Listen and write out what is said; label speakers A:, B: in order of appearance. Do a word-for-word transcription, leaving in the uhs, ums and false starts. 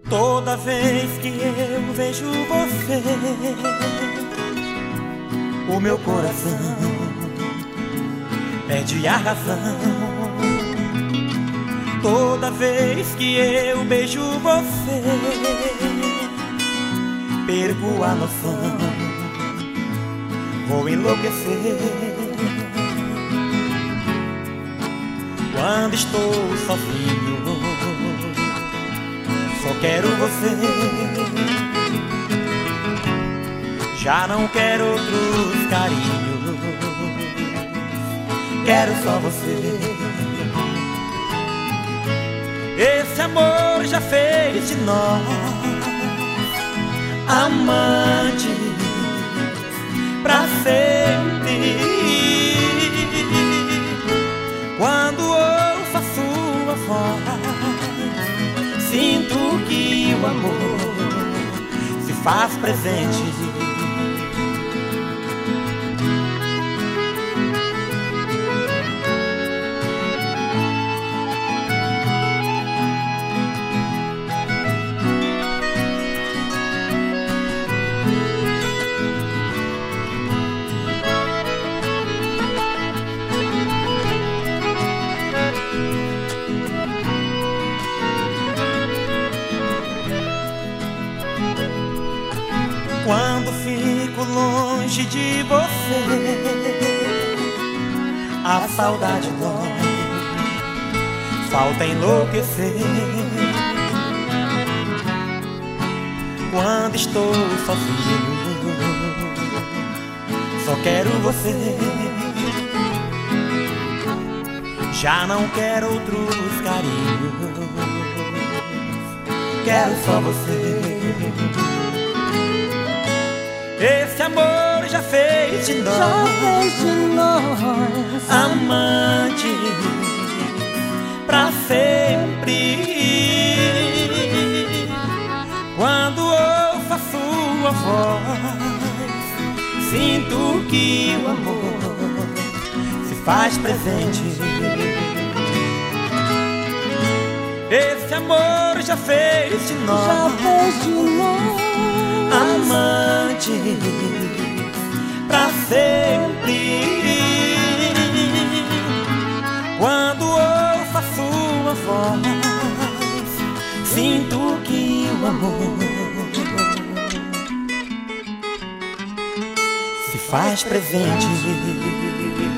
A: Toda vez que eu vejo você, o meu coração perde a razão. Toda vez que eu beijo você, perco a noção, vou enlouquecer. Quando estou sozinho, só quero você, já não quero outros carinhos, quero só você. Esse amor já fez de nós amantes pra sempre. Quando ouço a sua voz, sinto que o amor se faz presente. Quando fico longe de você, a saudade dói, falta enlouquecer. Quando estou sozinho, só quero você, já não quero outros carinhos, quero só você. Esse amor já fez de nós,
B: já fez de nós
A: amantes pra sempre. Quando ouço a sua voz, sinto que o amor se faz presente. Esse amor já fez de nós,
B: já fez de nós
A: amantes pra sempre. Quando ouço a sua voz, sinto que o amor se faz presente.